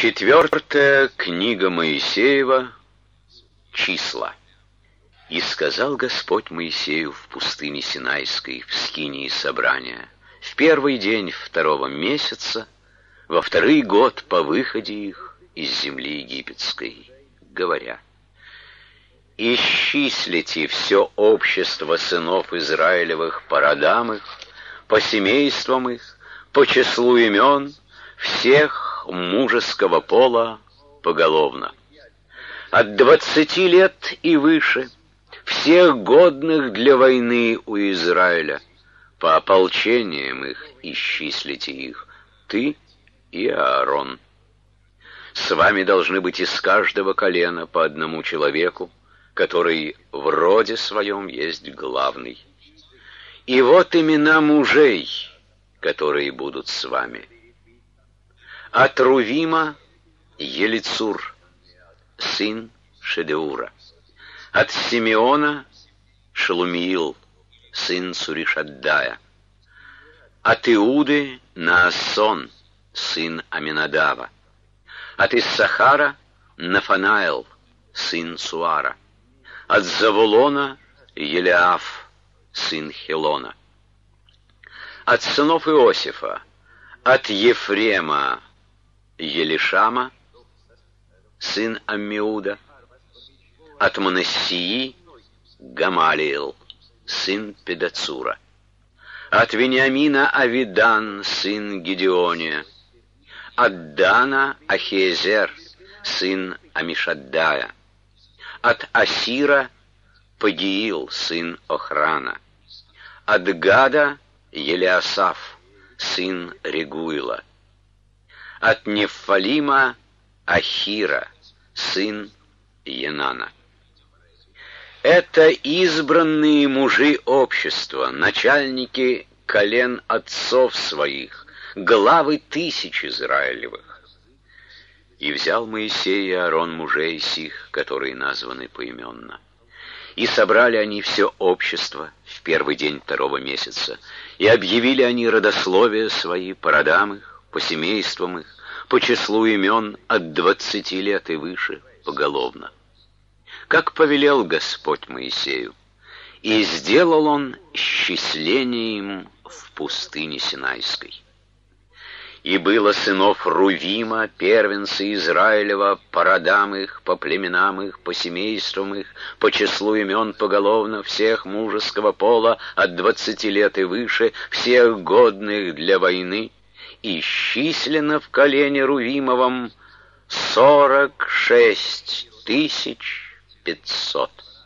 Четвертая книга Моисеева. Числа. «И сказал Господь Моисею в пустыне Синайской, в скинии собрания, в первый день второго месяца, во второй год по выходе их из земли египетской, говоря: исчислите все общество сынов Израилевых по родам их, по семействам их, по числу имен, всех мужеского пола поголовно. От 20 лет и выше, всех годных для войны у Израиля, по ополчениям их исчислите их, ты и Аарон. С вами должны быть из каждого колена по одному человеку, который в роде своем есть главный. И вот имена мужей, которые будут с вами. От Рувима Елицур, сын Шедеура. От Симеона Шелумиил, сын Суришаддая. От Иуды Наасон, сын Аминадава. От Иссахара Нафанаэл, сын Суара. От Завулона Елиаф, сын Хелона. От сынов Иосифа: от Ефрема Елишама, сын Аммиуда. От Манассии Гамалиил, сын Педацура. От Вениамина Авидан, сын Гедеония. От Дана Ахиезер, сын Амишаддая. От Асира Пагиил, сын Охрана. От Гада Елиасаф, сын Регуила. От Нефалима Ахира, сын Енана. Это избранные мужи общества, начальники колен отцов своих, главы тысяч Израилевых. И взял Моисей и Аарон мужей сих, которые названы поименно. И собрали они все общество в первый день второго месяца, и объявили они родословия свои по родам их, по семействам их, по числу имен от 20 лет и выше поголовно, как повелел Господь Моисею, и сделал он счисление им в пустыне Синайской. И было сынов Рувима, первенца Израилева, по родам их, по племенам их, по семействам их, по числу имен поголовно, всех мужеского пола от 20 лет и выше, всех годных для войны, и исчислено в колене Рувимовом 46 500.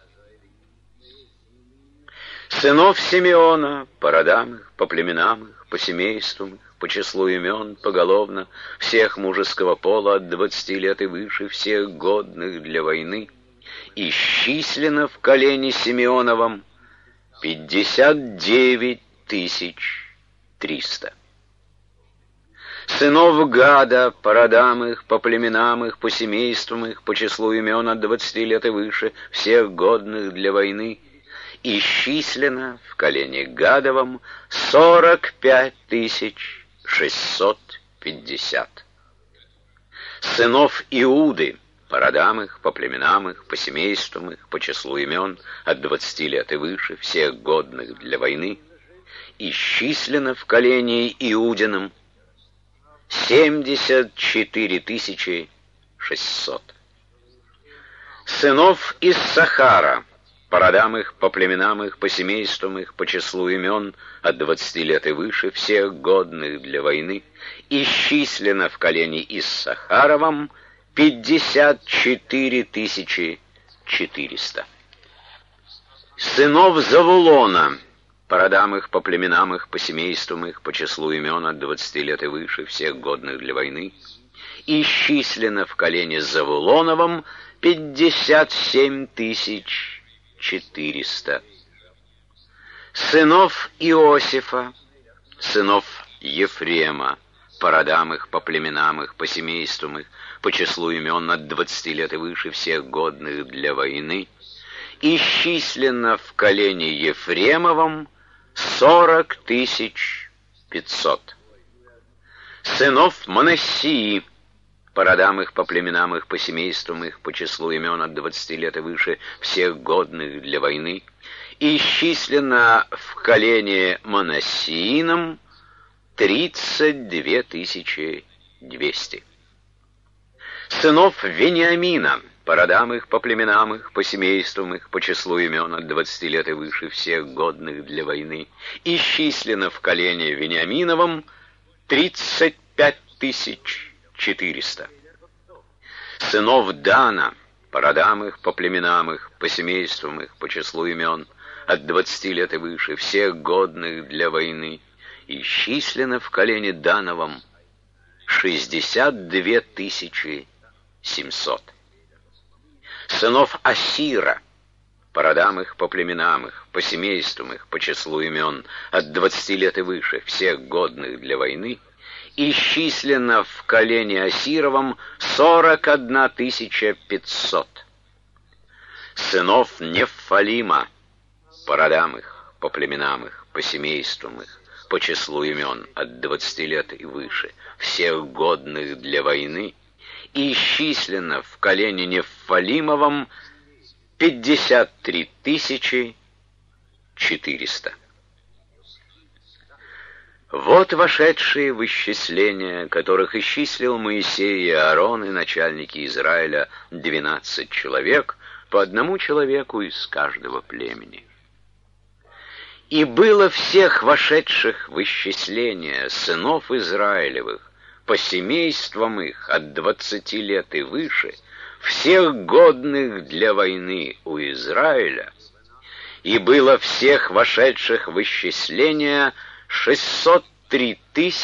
Сынов Симеона, по родам их, по племенам их, по семействам их, по числу имен поголовно, всех мужеского пола от 20 лет и выше, всех годных для войны, исчислено в колене Симеоновом 59 300. Сынов Гада, по родам их, по племенам их, по семействам их, по числу имен от 20 лет и выше, всех годных для войны, исчислено в колене Гадовом 45 650. Сынов Иуды, по родам их, по племенам их, по семействам их, по числу имен от 20 лет и выше, всех годных для войны, исчислено в колене Иудином 74 600. Сынов Иссахара, по родам их, по племенам их, по семействам их, по числу имен от 20 лет и выше, всех годных для войны, исчислено в колене Иссахаровом 54 400. Сынов Завулона, по родам их, по племенам их, по семействам их, по числу имен от 20 лет и выше, всех годных для войны, исчислено в колене Завулоновом 57 400. Сынов Иосифа, сынов Ефрема, по родам их, по племенам их, по семействам их, по числу имен от 20 лет и выше, всех годных для войны, исчислено в колене Ефремовом 40 500. Сынов Манассии, по родам их, по племенам их, по семействам их, по числу имен от 20 лет и выше, всех годных для войны, и исчислено в колене Манассиином 32 200. Сынов Вениамина, по родам их, по племенам их, по семействам их, по числу имен от 20 лет и выше, всех годных для войны, исчислено в колене Вениаминовом 35 400. Сынов Дана, по родам их, по племенам их, по семействам их, по числу имен от 20 лет и выше, всех годных для войны, исчислено в колене Дановом 62 700. Сынов Асира, по родам их, по племенам их, по семействам их, по числу имен от 20 лет и выше, всех годных для войны, исчислено в колене Асировом 41 500. Сынов Нефалима, по родам их, по племенам их, по семействам их, по числу имен от 20 лет и выше, всех годных для войны, исчислено в колене Нефалимовом 53 400. Вот вошедшие в исчисление, которых исчислил Моисей и Аарон и начальники Израиля 12 человек, по одному человеку из каждого племени. И было всех вошедших в исчисление сынов Израилевых, по семействам их от 20 лет и выше, всех годных для войны у Израиля, и было всех вошедших в исчисление 603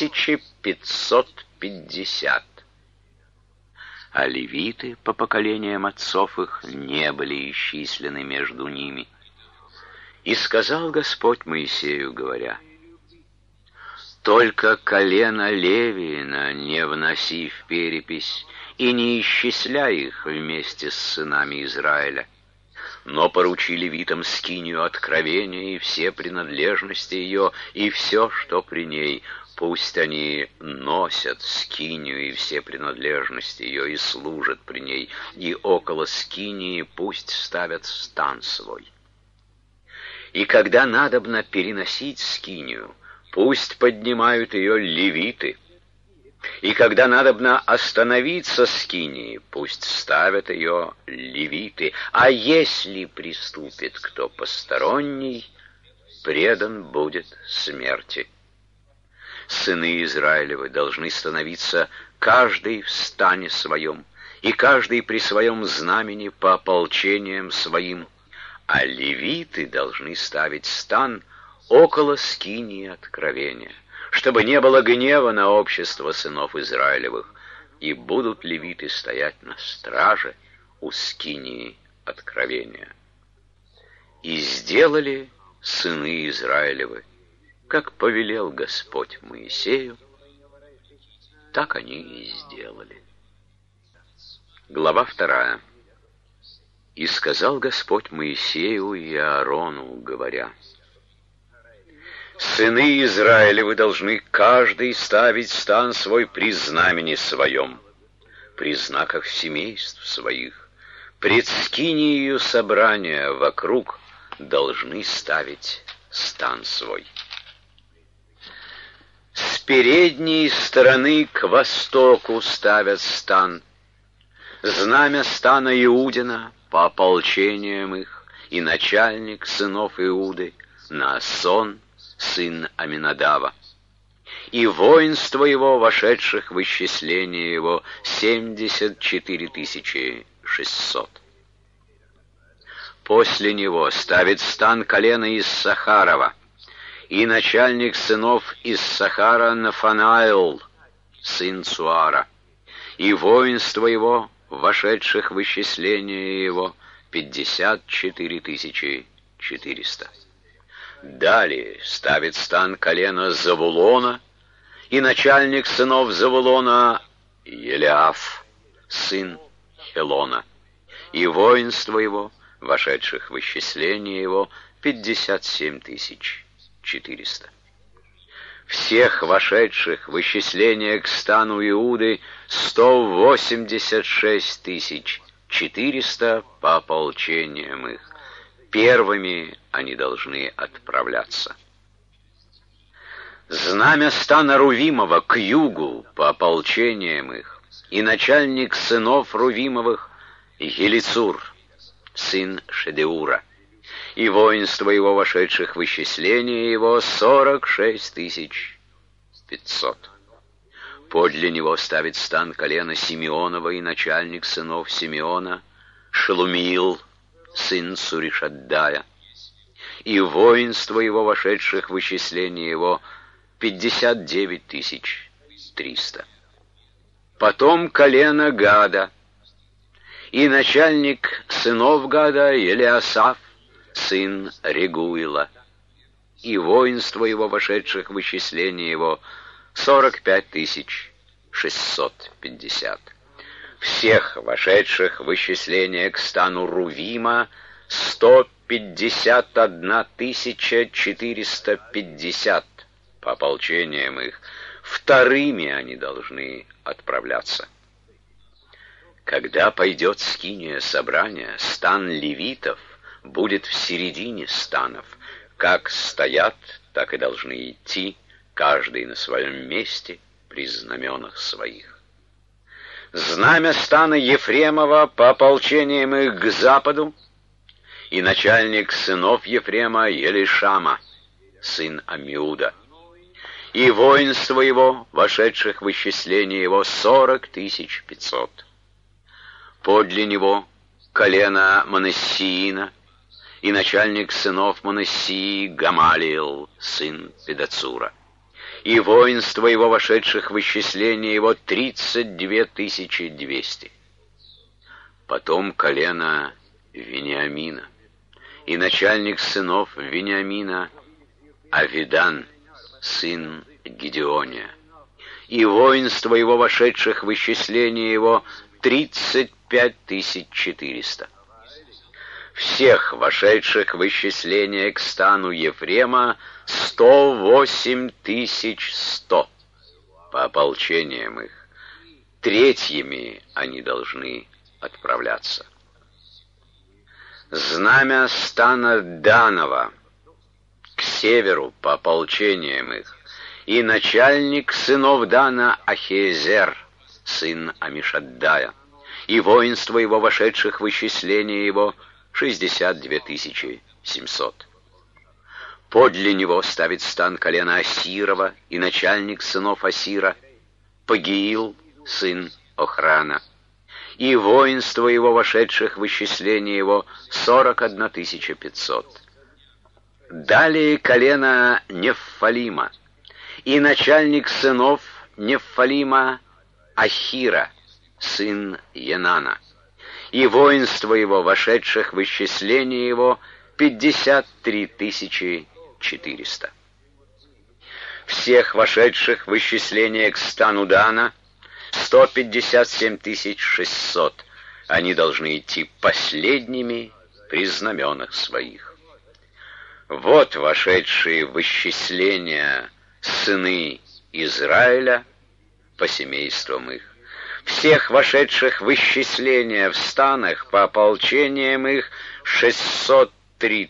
550. А левиты по поколениям отцов их не были исчислены между ними. И сказал Господь Моисею, говоря: «Только колено Левиина не вноси в перепись и не исчисляй их вместе с сынами Израиля, но поручи левитам скинию откровения и все принадлежности ее, и все, что при ней. Пусть они носят скинию и все принадлежности ее, и служат при ней, и около скинии пусть ставят стан свой. И когда надобно переносить скинию, пусть поднимают ее левиты. И когда надобно остановиться скинии, пусть ставят ее левиты. А если приступит кто посторонний, предан будет смерти. Сыны Израилевы должны становиться каждый в стане своем, и каждый при своем знамени по ополчениям своим, а левиты должны ставить стан около скинии откровения, чтобы не было гнева на общество сынов Израилевых, и будут левиты стоять на страже у скинии откровения. И сделали сыны Израилевы, как повелел Господь Моисею, так они и сделали. Глава 2. И сказал Господь Моисею и Аарону, говоря: «Сыны Израилевы должны каждый ставить стан свой при знамени своем, при знаках семейств своих, пред скинией собрания вокруг должны ставить стан свой. С передней стороны к востоку ставят стан, знамя стана Иудина по ополчениям их, и начальник сынов Иуды Наасон, сын Аминадава, и воинство его, вошедших в исчисление его, 74 600. После него ставит стан колена Иссахарова, и начальник сынов Иссахара Нафанаил, сын Цуара, и воинство его, вошедших в исчисление его, 54 400. Далее ставит стан колена Завулона, и начальник сынов Завулона Елиаф, сын Хелона, и воинство его, вошедших в исчисление его, 57 400. Всех вошедших в исчисление к стану Иуды 186 400 по ополчениям их. Первыми они должны отправляться. Знамя стана Рувимова к югу по ополчениям их, и начальник сынов Рувимовых Елицур, сын Шедеура, и воинство его, вошедших в исчисление его, 46 500. Подле него ставит стан колена Симеонова и начальник сынов Симеона Шелумиил, сын Суришаддая, и воинство его, вошедших в исчисление его, 59 300. Потом колено Гада, и начальник сынов Гада Елиасаф, сын Регуила, и воинство его, вошедших в исчисление его, 45 650. Всех вошедших в исчисление к стану Рувима 151 450 по ополчениям их. Вторыми они должны отправляться. Когда пойдет скиния собрания, стан левитов будет в середине станов. Как стоят, так и должны идти, каждый на своем месте при знаменах своих. Знамя стана Ефремова по ополчениям их к западу, и начальник сынов Ефрема Елишама, сын Амиуда, и воинство его, вошедших в исчисление его, 40 500. Подле него колено Манассиина, и начальник сынов Манассии Гамалиил, сын Педацура, и воинство его, вошедших в исчисление его, 32 200. Потом колено Вениамина, и начальник сынов Вениамина Авидан, сын Гидеония, и воинство его, вошедших в исчисление его, 35 400. Всех вошедших в исчисление к стану Ефрема 108 100 по ополчениям их. Третьими они должны отправляться. Знамя стана Данова к северу по ополчениям их, и начальник сынов Дана Ахиезер, сын Амишаддая, и воинство его, вошедших в исчисление его, 62 700. Подле него ставит стан колена Асирова, и начальник сынов Асира Пагиил, сын Охрана, и воинство его, вошедших в исчисление его, 41 500. Далее колено Неффалима, и начальник сынов Неффалима Ахира, сын Енана, и воинство его, вошедших в исчисление его, 53 400. Всех вошедших в исчисление к стану Дана 157 600. Они должны идти последними при знаменах своих. Вот вошедшие в исчисление сыны Израиля по семействам их. Всех вошедших в исчисление в станах по ополчениям их 603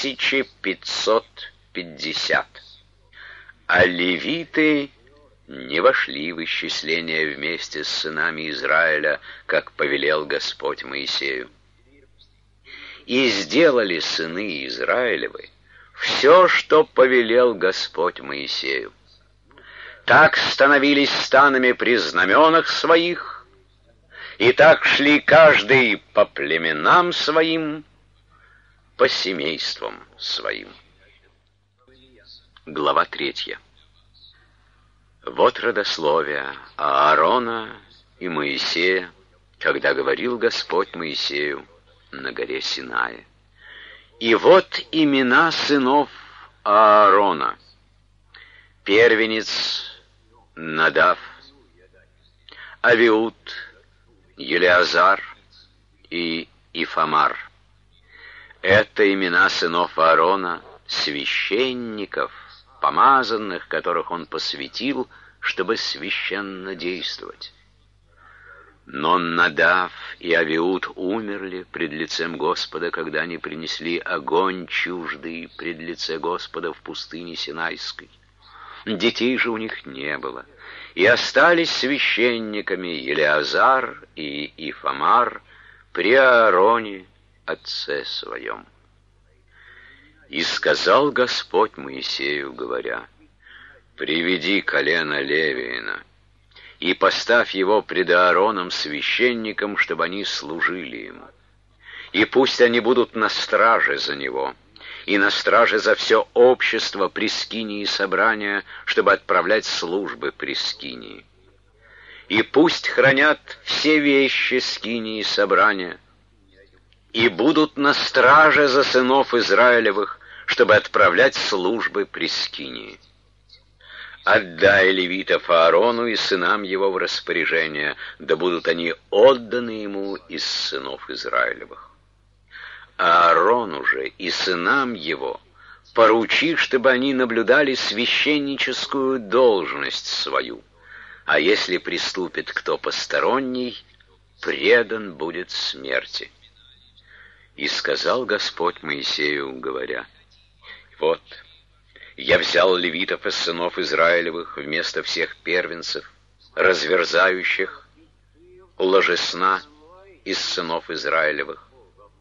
550. А левиты не вошли в исчисление вместе с сынами Израиля, как повелел Господь Моисею. И сделали сыны Израилевы все, что повелел Господь Моисею. Так становились станами при знаменах своих, и так шли каждый по племенам своим, по семействам своим. Глава 3. Вот родословие Аарона и Моисея, когда говорил Господь Моисею на горе Синае. И вот имена сынов Аарона. Первенец Надав, Авиуд, Елиазар и Ифамар. Это имена сынов Аарона, священников помазанных, которых он посвятил, чтобы священно действовать. Но Надав и Авиуд умерли пред лицем Господа, когда они принесли огонь чуждый пред лице Господа в пустыне Синайской. Детей же у них не было, и остались священниками Елеазар и Ифамар при Аароне, отце своем. И сказал Господь Моисею, говоря: «Приведи колено Левиина, и поставь его пред Аароном священником, чтобы они служили ему. И пусть они будут на страже за него, и на страже за все общество при скинии собрания, чтобы отправлять службы при скинии. И пусть хранят все вещи скинии собрания, и будут на страже за сынов Израилевых, чтобы отправлять службы при скинии. Отдай левитов Аарону и сынам его в распоряжение, да будут они отданы ему из сынов Израилевых. А Аарону же и сынам его поручи, чтобы они наблюдали священническую должность свою, а если приступит кто посторонний, предан будет смерти». И сказал Господь Моисею, говоря: «Вот, я взял левитов из сынов Израилевых вместо всех первенцев, разверзающих ложесна из сынов Израилевых.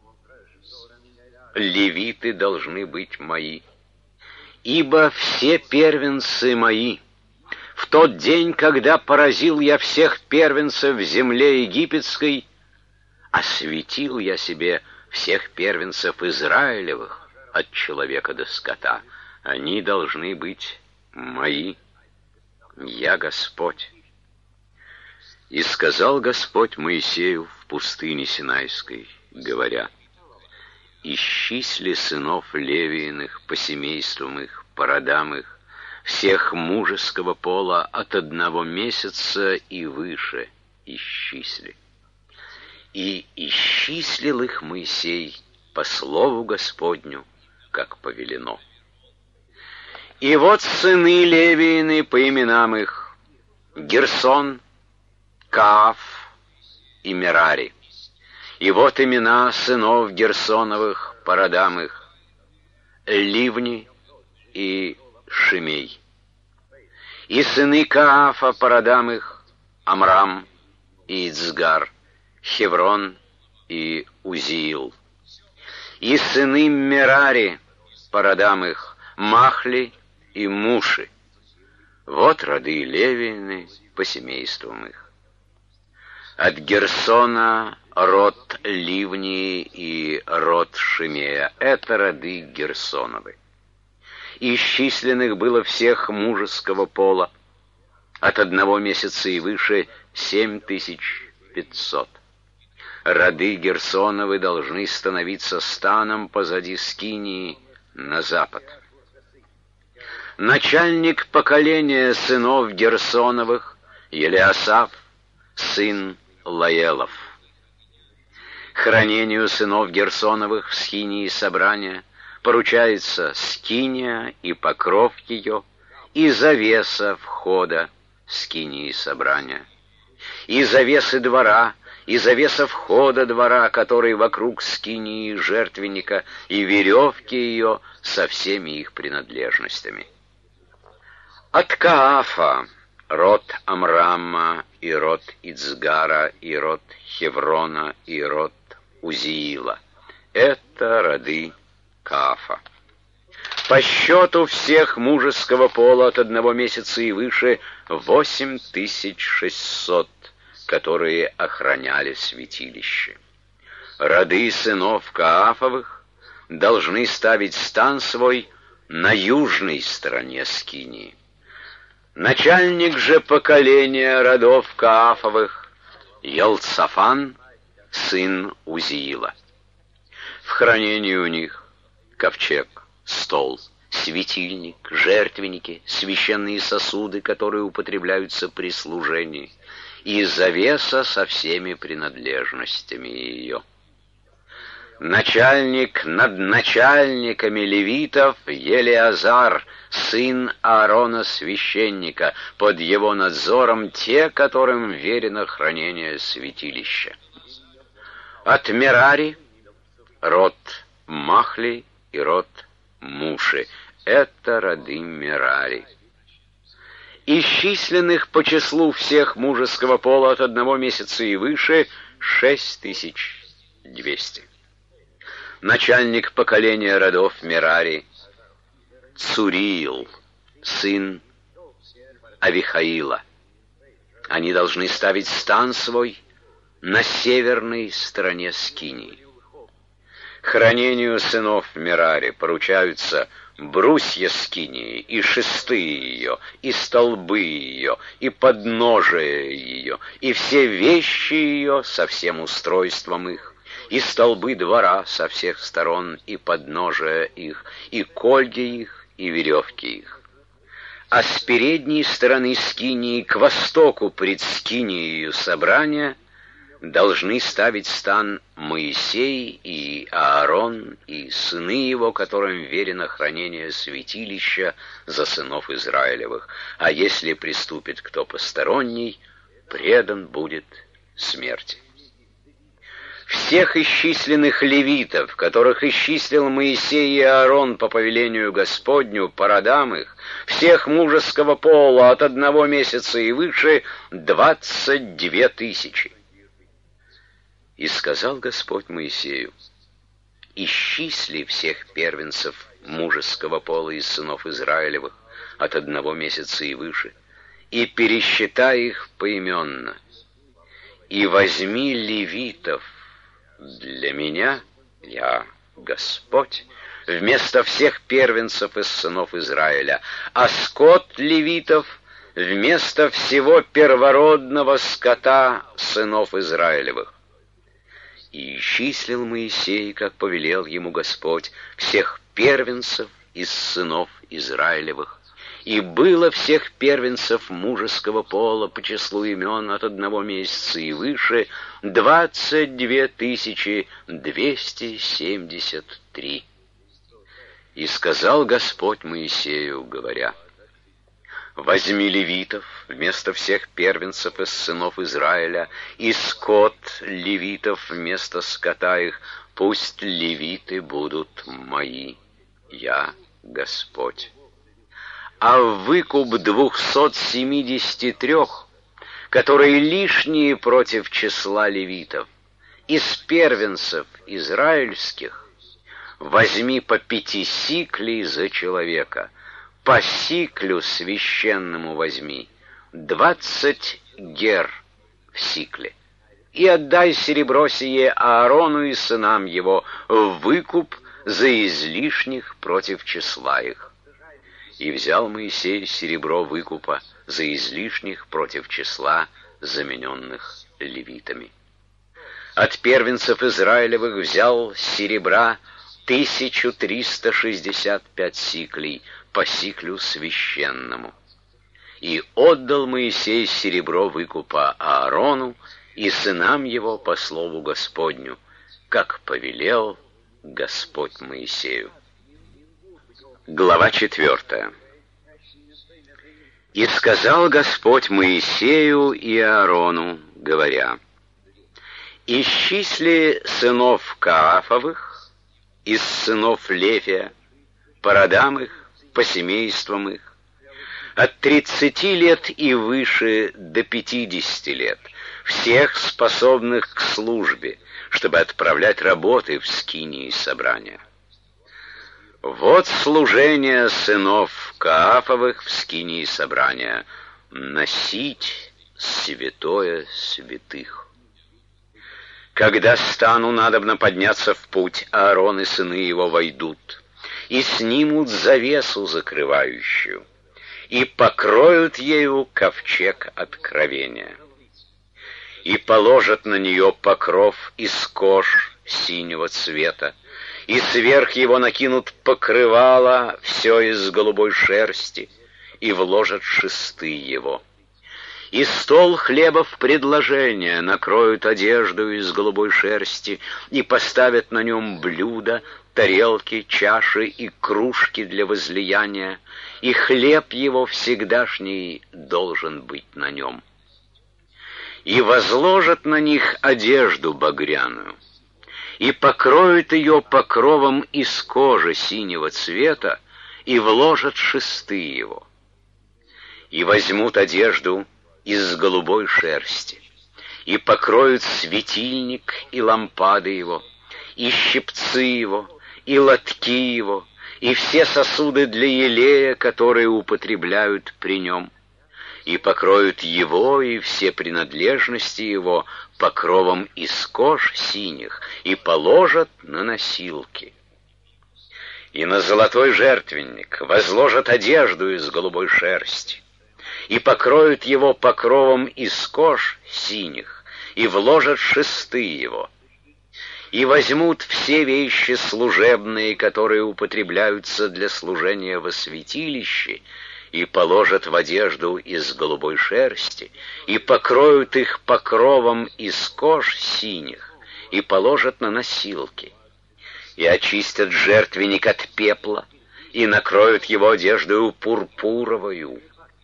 Левиты должны быть мои, ибо все первенцы мои. В тот день, когда поразил я всех первенцев в земле египетской, осветил я себе всех первенцев Израилевых от человека до скота. Они должны быть мои. Я Господь». И сказал Господь Моисею в пустыне Синайской, говоря: «Исчисли сынов Левииных по семействам их, по родам их, всех мужеского пола от 1 месяца и выше исчисли». И исчислил их Моисей по слову Господню, как повелено. И вот сыны Левиины по именам их: Герсон, Кааф и Мерари. И вот имена сынов Герсоновых по родам их: Ливни и Шимей. И сыны Каафа по родам их: Амрам и Ицгар, Хеврон и Узиил. И сыны Мерари по родам их: Махли и Муши. Вот роды Левиины по семействам их. От Герсона род Ливни и род Шимея. Это роды Герсоновы. Исчисленных было всех мужеского пола от 1 месяца и выше 7500. Роды Герсоновы должны становиться станом позади скинии на запад. Начальник поколения сынов Герсоновых Елеасав, сын Лаелов. Хранению сынов Герсоновых в скинии собрания поручается скиния и покров ее, и завеса входа скинии собрания, и завесы двора, и завеса входа двора, который вокруг скинии жертвенника, и веревки ее со всеми их принадлежностями. От Каафа род Амрама, и род Ицгара, и род Хеврона, и род Узиила. Это роды Каафа. По счету всех мужеского пола от 1 месяца и выше 8600, которые охраняли святилище. Роды сынов Каафовых должны ставить стан свой на южной стороне скинии. Начальник же поколения родов Каафовых Елцафан, сын Узиила. В хранении у них ковчег, стол, светильник, жертвенники, священные сосуды, которые употребляются при служении, и завеса со всеми принадлежностями ее. Начальник над начальниками левитов Елеазар, сын Аарона священника, под его надзором те, которым верено хранение святилища. От Мерари род Махли и род Муши. Это роды Мерари. Из численных по числу всех мужеского пола от 1 месяца и выше 6200. Начальник поколения родов Мерари Цуриил, сын Авихаила. Они должны ставить стан свой на северной стороне Скинии. Хранению сынов Мерари поручаются брусья Скинии, и шесты ее, и столбы ее, и подножия ее, и все вещи ее со всем устройством их, и столбы двора со всех сторон, и подножия их, и кольги их, и веревки их. А с передней стороны Скинии к востоку пред Скинией собрания должны ставить стан Моисей и Аарон и сыны его, которым верено хранение святилища за сынов Израилевых. А если приступит кто посторонний, предан будет смерти. Всех исчисленных левитов, которых исчислил Моисей и Аарон по повелению Господню, по родам их, всех мужеского пола от 1 месяца и выше 22 000. И сказал Господь Моисею: исчисли всех первенцев мужеского пола из сынов Израилевых от 1 месяца и выше, и пересчитай их поименно, и возьми левитов для меня, я Господь, вместо всех первенцев из сынов Израиля, а скот левитов вместо всего первородного скота сынов Израилевых. И исчислил Моисей, как повелел ему Господь, всех первенцев из сынов Израилевых. И было всех первенцев мужеского пола по числу имен от 1 месяца и выше 22 273. И сказал Господь Моисею, говоря: возьми левитов вместо всех первенцев из сынов Израиля, и скот левитов вместо скота их, пусть левиты будут мои, я Господь. А выкуп 273, которые лишние против числа левитов, из первенцев израильских, возьми по 5 сиклей за человека, по сиклю священному возьми 20 гер в сикле, и отдай серебро сие Аарону и сынам его в выкуп за излишних против числа их. И взял Моисей серебро выкупа за излишних против числа замененных левитами. От первенцев Израилевых взял серебра 1365 сиклей по сиклю священному. И отдал Моисей серебро выкупа Аарону и сынам его по слову Господню, как повелел Господь Моисею. Глава 4. И сказал Господь Моисею и Аарону, говоря: исчисли сынов Каафовых из сынов Левия по родам их, по семействам их, от 30 лет и выше до 50 лет, всех способных к службе, чтобы отправлять работы в скинии собрания. Вот служение сынов Каафовых в скинии собрания — носить святое святых. Когда стану надобно подняться в путь, Аарон и сыны его войдут, и снимут завесу закрывающую, и покроют ею ковчег откровения, и положат на нее покров из кож синего цвета, и сверх его накинут покрывало все из голубой шерсти, и вложат шесты его. И стол хлебов предложения накроют одежду из голубой шерсти и поставят на нем блюда, тарелки, чаши и кружки для возлияния, и хлеб его всегдашний должен быть на нем. И возложат на них одежду багряную, и покроют ее покровом из кожи синего цвета, и вложат шесты его. И возьмут одежду из голубой шерсти, и покроют светильник и лампады его, и щипцы его, и лотки его, и все сосуды для елея, которые употребляют при нем, и покроют его и все принадлежности его покровом из кож синих, и положат на носилки. И на золотой жертвенник возложат одежду из голубой шерсти, и покроют его покровом из кож синих, и вложат шесты его. И возьмут все вещи служебные, которые употребляются для служения во святилище, и положат в одежду из голубой шерсти, и покроют их покровом из кож синих, и положат на носилки. И очистят жертвенник от пепла, и накроют его одеждою пурпуровою,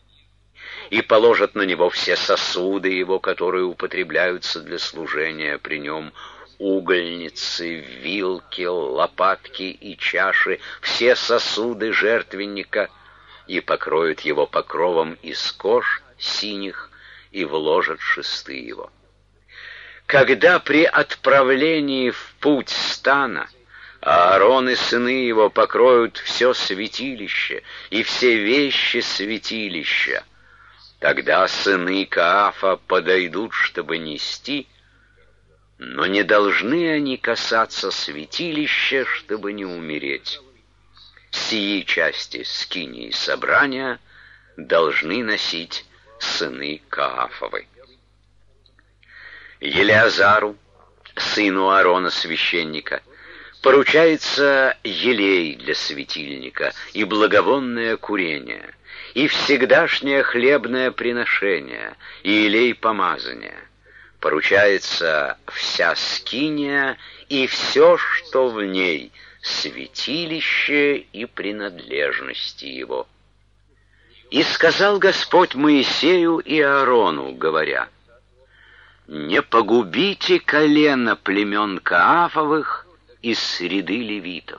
и положат на него все сосуды его, которые употребляются для служения при нем, угольницы, вилки, лопатки и чаши, все сосуды жертвенника, и покроют его покровом из кож синих, и вложат шесты его. Когда при отправлении в путь стана Аарон и сыны его покроют все святилище и все вещи святилища, тогда сыны Каафа подойдут, чтобы нести, но не должны они касаться святилища, чтобы не умереть. Сии части скинии собрания должны носить сыны Каафовы. Елеазару, сыну Аарона священника, поручается елей для светильника и благовонное курение, и всегдашнее хлебное приношение, и елей помазания. Поручается вся скиния и все, что в ней, святилище и принадлежности его. И сказал Господь Моисею и Аарону, говоря: «Не погубите колено племен Каафовых из среды левитов.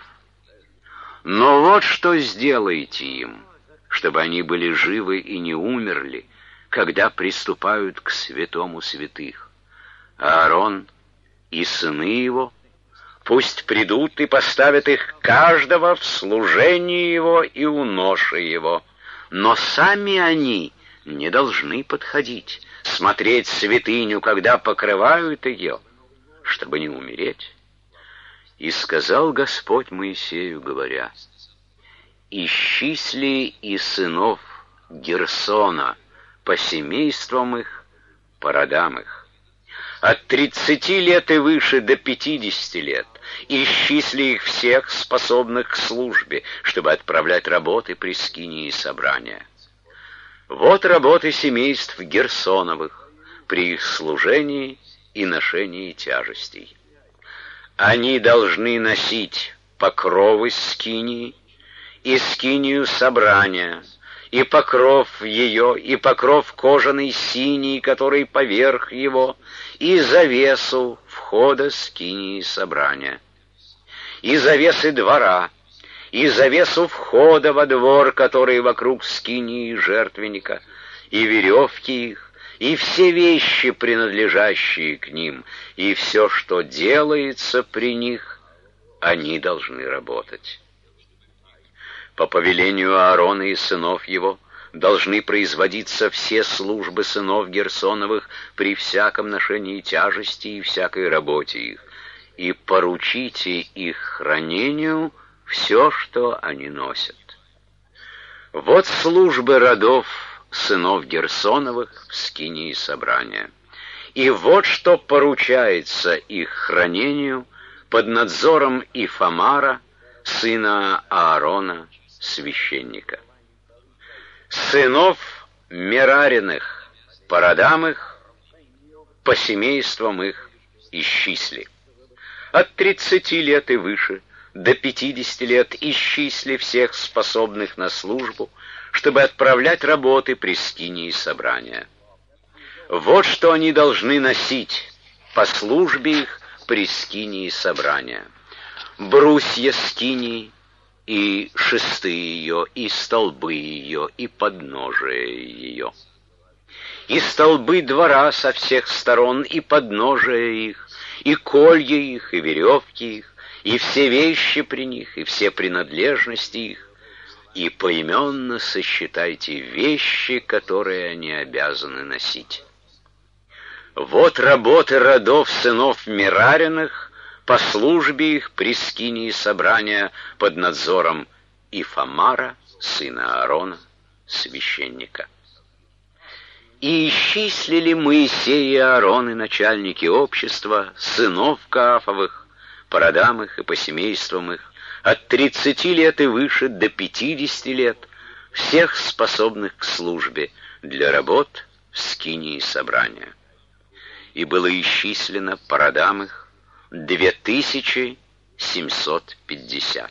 Но вот что сделаете им, чтобы они были живы и не умерли, когда приступают к святому святых. Аарон и сыны его пусть придут и поставят их каждого в служении его и у ноши его, но сами они не должны подходить, смотреть святыню, когда покрывают ее, чтобы не умереть». И сказал Господь Моисею, говоря: «Исчисли и сынов Герсона по семействам их, по родам их, от 30 лет и выше до 50 лет, исчисли их всех, способных к службе, чтобы отправлять работы при скинии собрания. Вот работы семейств Герсоновых при их служении и ношении тяжестей. Они должны носить покров из скинии, и скинию собрания, и покров ее, и покров кожаный синий, который поверх его, и завесу входа скинии собрания, и завесы двора, и завесу входа во двор, который вокруг скинии жертвенника, и веревки их, и все вещи, принадлежащие к ним, и все, что делается при них, они должны работать. По повелению Аарона и сынов его должны производиться все службы сынов Герсоновых при всяком ношении тяжести и всякой работе их, и поручите их хранению все, что они носят. Вот службы родов сынов Герсоновых в скинии собрания. И вот что поручается их хранению под надзором Ифамара, сына Аарона, священника. Сынов Мерариных по родам их, по семействам их исчисли. От 30 лет и выше до 50 лет исчисли всех способных на службу, чтобы отправлять работы при скинии собрания. Вот что они должны носить по службе их при скинии собрания: брусья скинии, и шесты ее, и столбы ее, и подножия ее, и столбы двора со всех сторон, и подножия их, и колья их, и веревки их, и все вещи при них, и все принадлежности их, и поименно сосчитайте вещи, которые они обязаны носить. Вот работы родов сынов Мерариных по службе их при скинии собрания под надзором Ифамара, сына Аарона, священника. И исчислили Моисей и Аарон и начальники общества, сынов Каафовых, по родам их и по семействам их, от 30 лет и выше до 50 лет, всех способных к службе для работ в скинии собрания. И было исчислено по родам их 2750.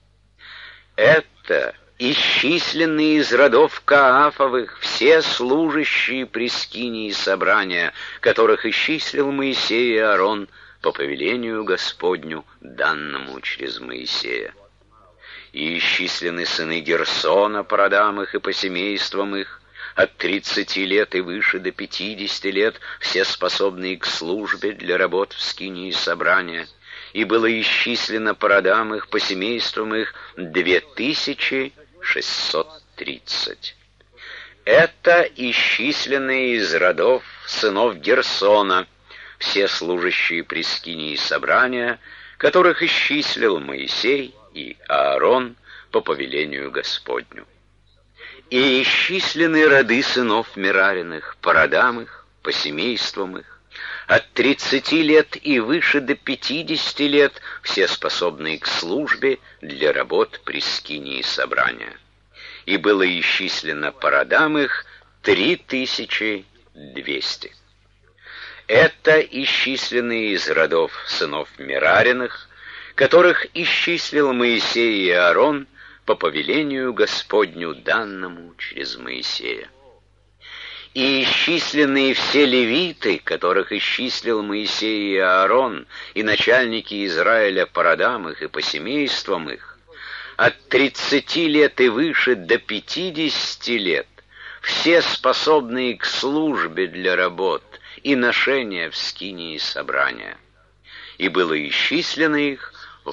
Это исчисленные из родов Каафовых все служащие при скинии собрания, которых исчислил Моисей и Аарон по повелению Господню, данному через Моисея. И исчислены сыны Герсона по родам их и по семействам их, от 30 лет и выше до 50 лет, все способные к службе для работ в скинии собрания. И было исчислено по родам их, по семействам их 2630. Это исчисленные из родов сынов Герсона, все служащие при скинии собрания, которых исчислил Моисей и Аарон по повелению Господню. И исчислены роды сынов Мерариных по родам их, по семействам их, от 30 лет и выше до 50 лет, все способные к службе для работ при скинии собрания. И было исчислено по родам их 3200. Это исчисленные из родов сынов Мерариных, которых исчислил Моисей и Аарон по повелению Господню, данному через Моисея. И исчисленные все левиты, которых исчислил Моисей и Аарон, и начальники Израиля по родам их и по семействам их, от 30 лет и выше до 50 лет, все способные к службе для работ и ношения в скинии собрания. И было исчислено их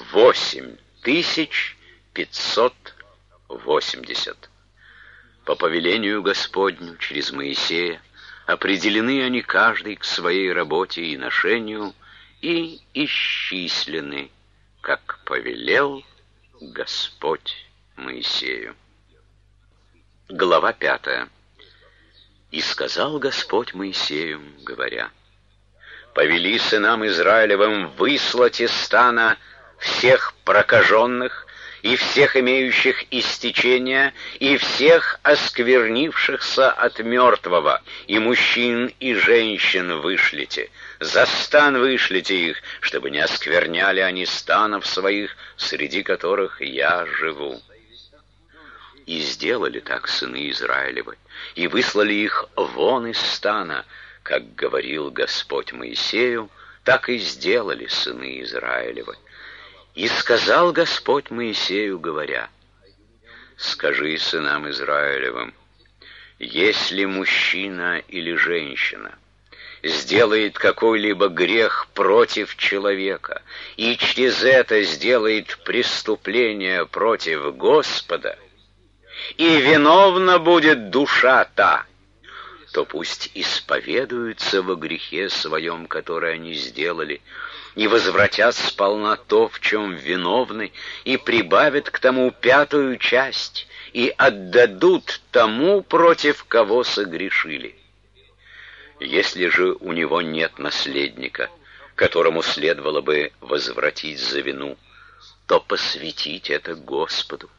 8580. По повелению Господню через Моисея определены они каждый к своей работе и ношению и исчислены, как повелел Господь Моисею. Глава 5. И сказал Господь Моисею, говоря: «Повели сынам Израилевым выслать из стана всех прокаженных и всех имеющих истечения, и всех осквернившихся от мертвого, и мужчин, и женщин вышлите. За стан вышлите их, чтобы не оскверняли они станов своих, среди которых я живу». И сделали так сыны Израилевы, и выслали их вон из стана, как говорил Господь Моисею, так и сделали сыны Израилевы. И сказал Господь Моисею, говоря: «Скажи сынам Израилевым: если мужчина или женщина сделает какой-либо грех против человека и через это сделает преступление против Господа, и виновна будет душа та, то пусть исповедуются во грехе своем, который они сделали, и возвратят сполна то, в чем виновны, и прибавят к тому 5-ю часть, и отдадут тому, против кого согрешили. Если же у него нет наследника, которому следовало бы возвратить за вину, то посвятить это Господу.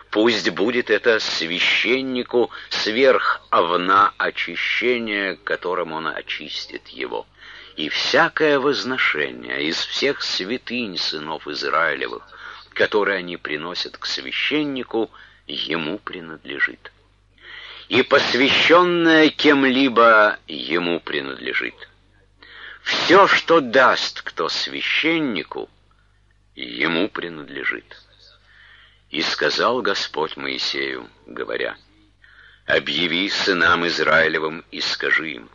Пусть будет это священнику сверх овна очищения, которым он очистит его. И всякое возношение из всех святынь сынов Израилевых, которые они приносят к священнику, ему принадлежит. И посвященное кем-либо ему принадлежит. Все, что даст кто священнику, ему принадлежит. И сказал Господь Моисею, говоря: «Объяви сынам Израилевым и скажи им: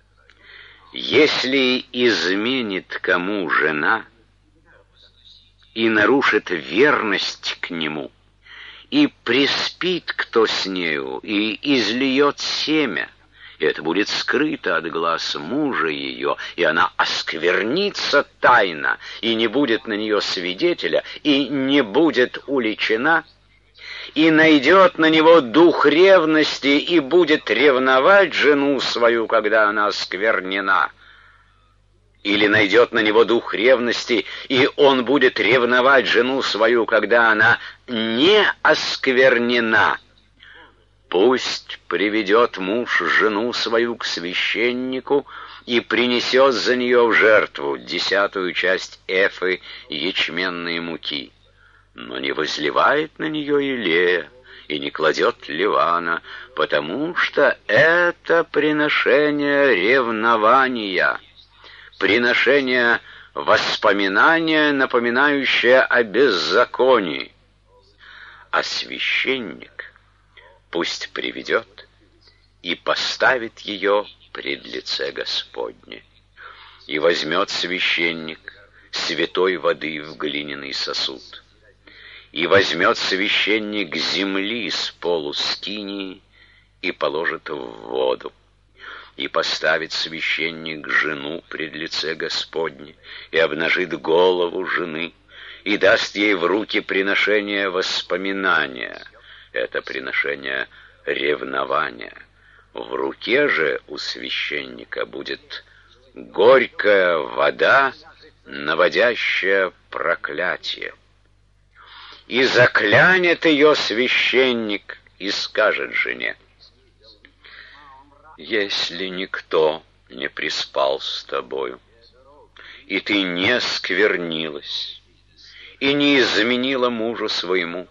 если изменит кому жена и нарушит верность к нему, и приспит кто с нею, и излиет семя, и это будет скрыто от глаз мужа ее, и она осквернится тайно, и не будет на нее свидетеля, и не будет уличена, и найдет на него дух ревности, и будет ревновать жену свою, когда она осквернена, или найдет на него дух ревности, и он будет ревновать жену свою, когда она не осквернена, пусть приведет муж жену свою к священнику и принесет за нее в жертву 10 часть эфы ячменной муки, но не возливает на нее елея и не кладет ливана, потому что это приношение ревнования, приношение воспоминания, напоминающее о беззаконии. А священник пусть приведет и поставит ее пред лице Господне. И возьмет священник святой воды в глиняный сосуд, и возьмет священник земли с полу скинии и положит в воду, и поставит священник жену пред лице Господне, и обнажит голову жены, и даст ей в руки приношение воспоминания, это приношение ревнования. В руке же у священника будет горькая вода, наводящая проклятие. И заклянет ее священник и скажет жене: если никто не приспал с тобою, и ты не сквернилась, и не изменила мужу своему,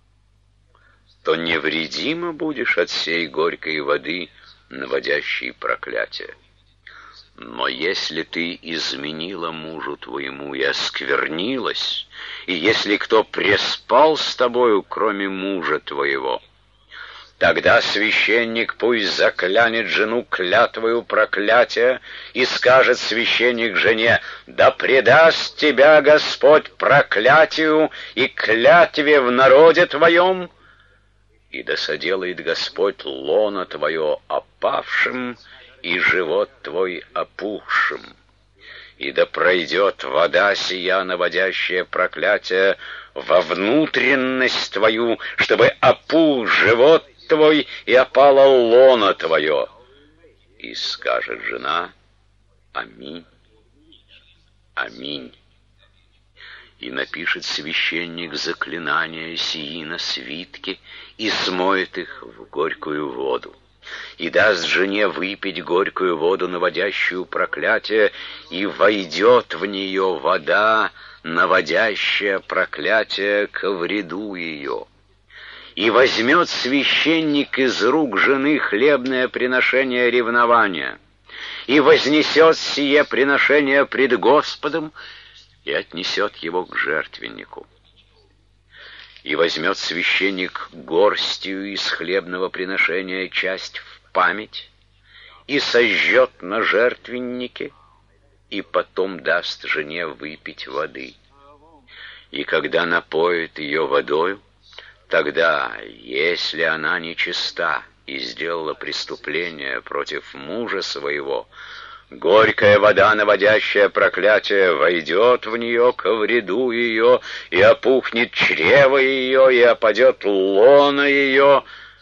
то невредимо будешь от сей горькой воды, наводящей проклятие. Но если ты изменила мужу твоему и осквернилась, и если кто преспал с тобою, кроме мужа твоего, тогда священник пусть заклянет жену клятвою проклятия, и скажет священник жене: да предаст тебя Господь проклятию и клятве в народе твоем, и да соделает Господь лоно твое опавшим и живот твой опухшим, и да пройдет вода сия, наводящая проклятие, во внутренность твою, чтобы опух живот твой и опало лоно твое. И скажет жена: аминь, аминь. И напишет священник заклинания сии на свитке и смоет их в горькую воду, и даст жене выпить горькую воду, наводящую проклятие, и войдет в нее вода, наводящая проклятие ко вреду ее. И возьмет священник из рук жены хлебное приношение ревнования, и вознесет сие приношение пред Господом, и отнесет его к жертвеннику. И возьмет священник горстью из хлебного приношения часть в память, и сожжет на жертвеннике, и потом даст жене выпить воды. И когда напоит ее водою, тогда, если она нечиста и сделала преступление против мужа своего, горькая вода, наводящая проклятие, войдет в нее ко вреду ее, и опухнет чрево ее, и опадет лоно ее,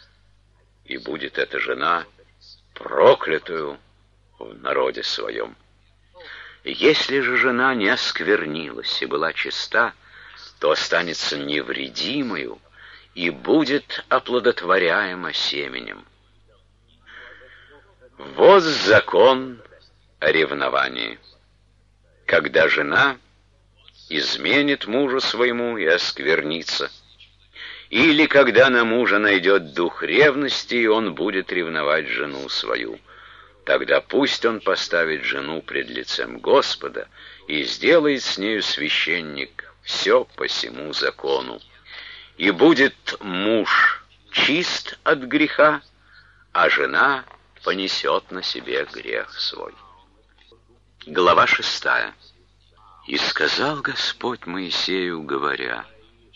и будет эта жена проклятую в народе своем. Если же жена не осквернилась и была чиста, то останется невредимою, и будет оплодотворяемо семенем. Вот закон о ревновании. Когда жена изменит мужу своему и осквернится, или когда на мужа найдет дух ревности, и он будет ревновать жену свою, тогда пусть он поставит жену пред лицем Господа и сделает с нею священник все по сему закону. И будет муж чист от греха, а жена понесет на себе грех свой. Глава 6. И сказал Господь Моисею, говоря: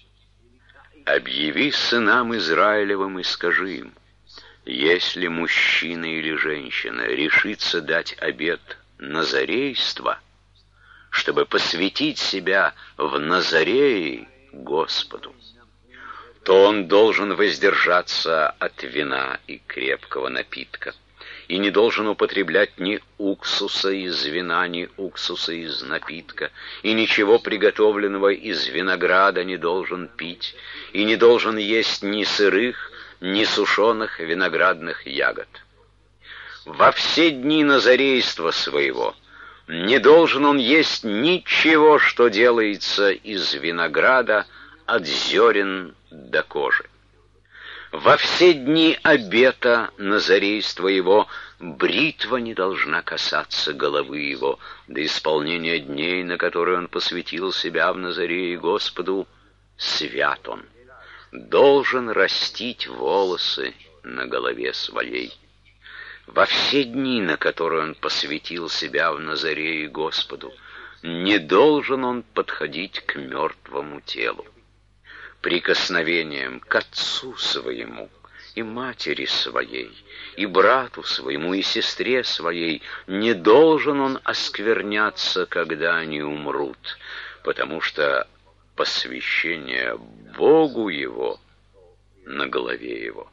«Объяви сынам Израилевым и скажи им: если мужчина или женщина решится дать обет назарейства, чтобы посвятить себя в назареи Господу, то он должен воздержаться от вина и крепкого напитка, и не должен употреблять ни уксуса из вина, ни уксуса из напитка, и ничего приготовленного из винограда не должен пить, и не должен есть ни сырых, ни сушеных виноградных ягод. Во все дни назарейства своего не должен он есть ничего, что делается из винограда, от зерен до кожи. Во все дни обета назарейства его бритва не должна касаться головы его до исполнения дней, на которые он посвятил себя в назарее Господу. Свят он, должен растить волосы на голове своей. Во все дни, на которые он посвятил себя в назарее Господу, не должен он подходить к мертвому телу. Прикосновением к отцу своему и матери своей, и брату своему, и сестре своей не должен он оскверняться, когда они умрут, потому что посвящение Богу его на голове его.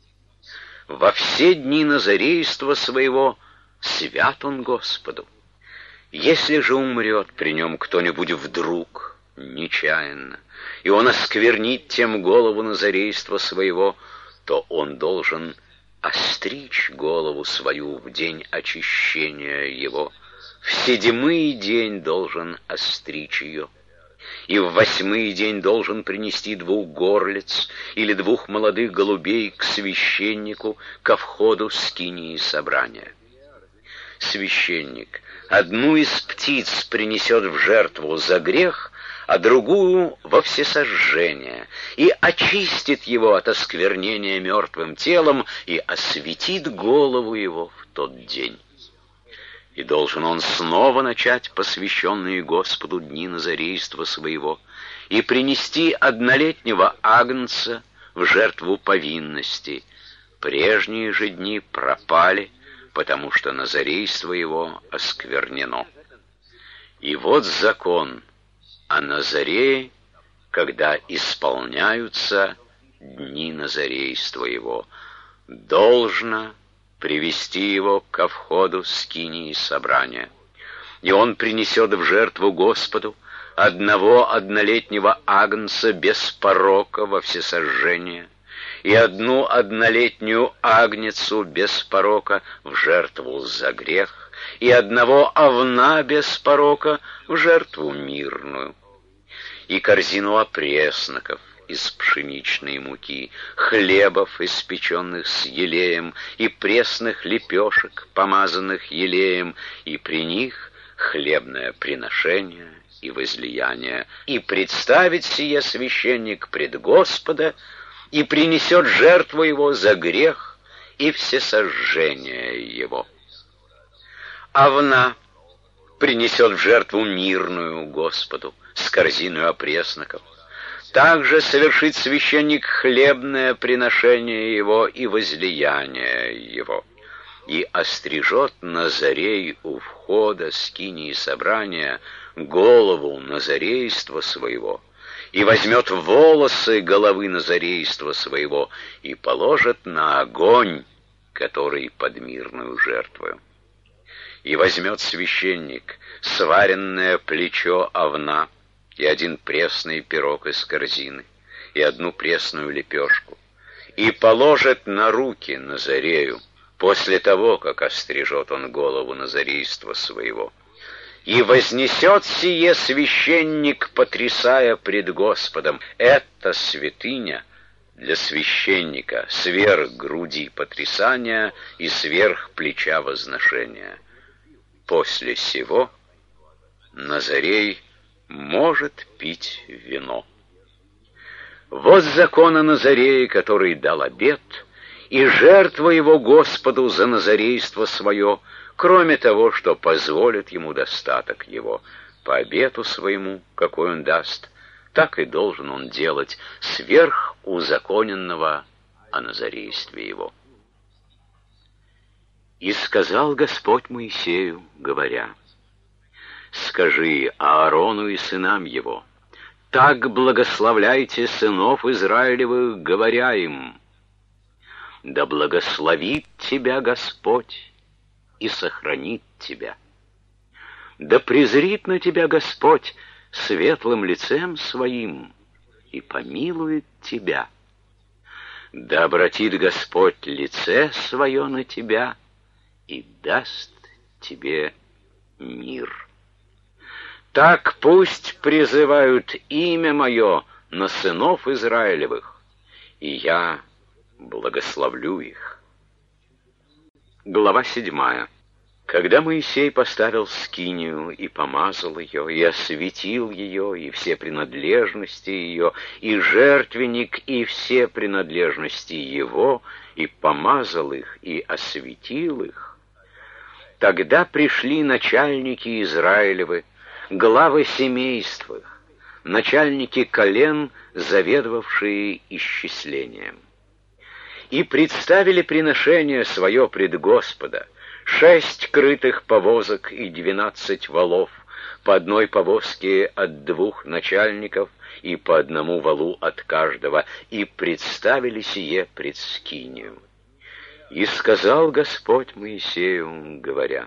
Во все дни назарейства своего свят он Господу. Если же умрет при нем кто-нибудь вдруг, нечаянно, и он осквернит тем голову назарейства своего, то он должен остричь голову свою в день очищения его, в 7-й день должен остричь ее, и в 8-й день должен принести 2 горлиц или 2 молодых голубей к священнику ко входу скинии собрания. Священник одну из птиц принесет в жертву за грех, а другую во всесожжение, и очистит его от осквернения мертвым телом, и осветит голову его в тот день. И должен он снова начать посвященные Господу дни назарейства своего, и принести 1-летнего агнца в жертву повинности. Прежние же дни пропали, потому что назарейство его осквернено. И вот закон о Назарее, когда исполняются дни назарейства его. Должно привести его ко входу скинии собрания. И он принесет в жертву Господу 1-летнего агнца без порока во всесожжение, и 1-летнюю агнецу без порока в жертву за грех, и 1 овна без порока в жертву мирную, и корзину опресноков из пшеничной муки, хлебов, испеченных с елеем, и пресных лепешек, помазанных елеем, и при них хлебное приношение и возлияние, и представит сие священник пред Господа, и принесет жертву его за грех и всесожжение его. Овна принесет в жертву мирную Господу с корзиной опресноков. Также совершит священник хлебное приношение его и возлияние его, и острижет Назарей у входа скинии собрания голову назарейства своего, и возьмет волосы головы назарейства своего и положит на огонь, который под мирную жертвою. И возьмет священник сваренное плечо овна и 1 пресный пирог из корзины, и 1 пресную лепешку, и положит на руки Назарею, после того, как острижет он голову назарейства своего. И вознесет сие священник, потрясая пред Господом. Это святыня для священника, сверх груди потрясания и сверх плеча возношения. После сего Назарей может пить вино. Вот закон о Назарее, который дал обет, и жертва его Господу за назарейство свое, кроме того, что позволит ему достаток его. По обету своему, какой он даст, так и должен он делать сверх узаконенного о назарействе его. И сказал Господь Моисею, говоря: «Скажи Аарону и сынам его: так благословляйте сынов Израилевых, говоря им: да благословит тебя Господь и сохранит тебя. Да презрит на тебя Господь светлым лицем своим и помилует тебя. Да обратит Господь лице свое на тебя и даст тебе мир. Так пусть призывают имя мое на сынов Израилевых, и я благословлю их». Глава 7. Когда Моисей поставил скинию и помазал ее, и осветил ее, и все принадлежности ее, и жертвенник, и все принадлежности его, и помазал их, и осветил их, тогда пришли начальники Израилевы, главы семейств их, начальники колен, заведовавшие исчислением. И представили приношение свое пред Господа: 6 крытых повозок и 12 валов, по 1 повозке от 2 начальников и по 1 валу от каждого, и представили сие пред скинию. И сказал Господь Моисею, говоря: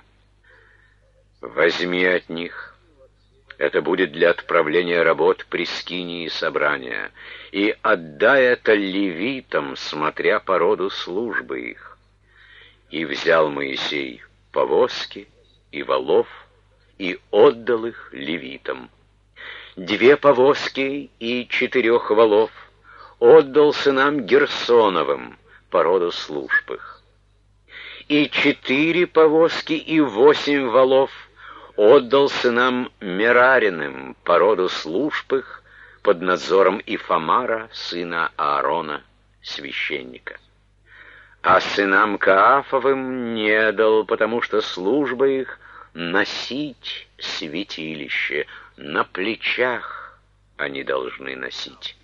возьми от них, это будет для отправления работ при скинии собрания, и отдай это левитам, смотря по роду службы их. И взял Моисей повозки и валов, и отдал их левитам. 2 повозки и 4 валов отдал сынам Герсоновым по роду служб их. И 4 повозки и 8 валов отдал сынам Мерариным по роду служб их, под надзором Ифамара, сына Аарона, священника. А сынам Каафовым не дал, потому что служба их носить святилище, на плечах они должны носить.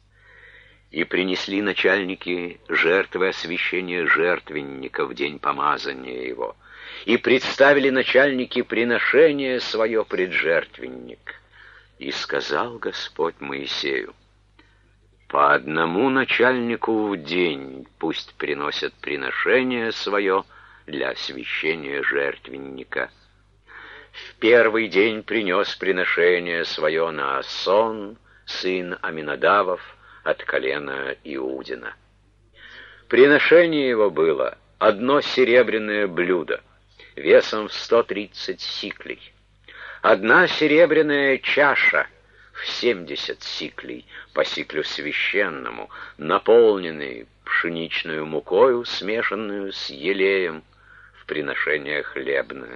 И принесли начальники жертвы освящения жертвенника в день помазания его, и представили начальники приношение свое пред жертвенник. И сказал Господь Моисею: по 1 начальнику в день пусть приносят приношение свое для освящения жертвенника. В 1-й день принес приношение свое Наасон, сын Аминадавов, от колена Иудина. Приношение его было 1 серебряное блюдо, весом в 130 сиклей, 1 серебряная чаша в 70 сиклей, по сиклю священному, наполненной пшеничную мукою, смешанную с елеем, в приношение хлебное.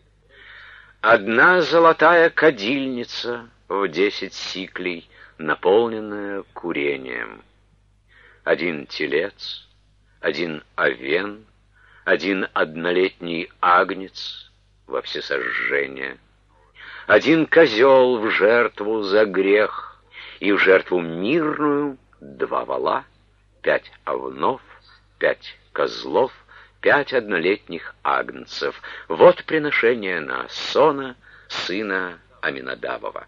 1 золотая кадильница в 10 сиклей, наполненная курением. 1 телец, 1 овен, 1 однолетний агнец во всесожжение, 1 козел в жертву за грех, и в жертву мирную 2 вола, 5 овнов, 5 козлов, 5 однолетних агнцев. Вот приношение Наасона, сына Аминадавова.